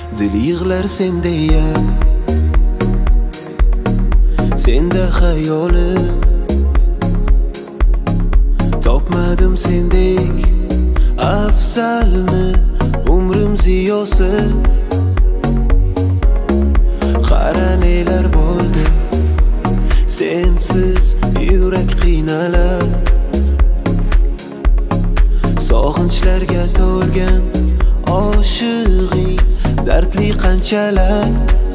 Dil yig'lar sen deya, senda xayolim. Topmadim sendek afzalni, umrim ziyosi. Qara nelar bo'ldi, sensiz yurak qiynalar. Sog'inchlarga to'lgan oshig'ing dardli qanchalar.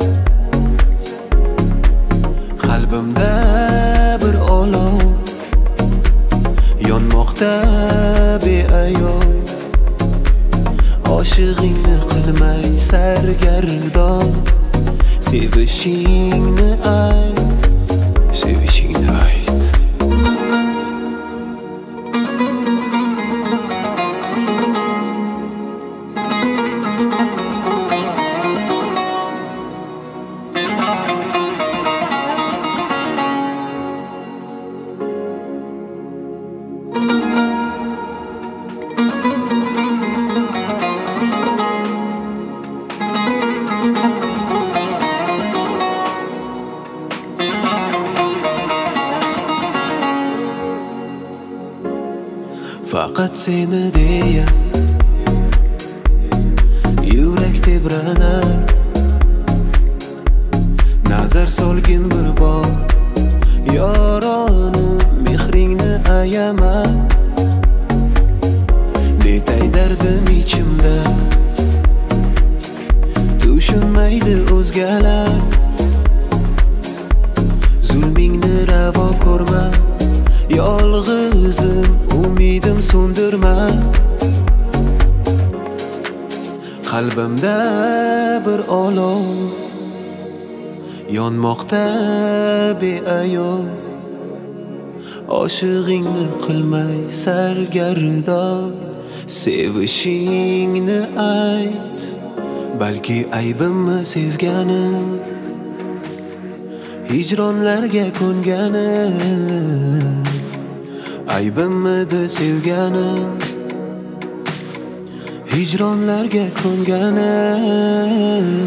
Qalbimda bir olov yonmoqda beayov. Oshig'ingni qilmay sargardon, sevishingni ayt, sevishingni ayt. Faqat seni deya yurak tebranar. Nazar solgin bir bor, yoronim mehringni ayama. Netay dardim ichimda, tushunmaydi o'zgalar. Zulmingni ravo ko'rma, yolg'izim umidim so'ndirma. Qalbimda bir olov yonmoqda beayov. Oshig'ingni qilmay sargardon, sevishingni ayt. Balki aybimmi sevganim, hijronlarga ko'nganim. Aybimmidi sevganim, hijronlarga ko'nganim.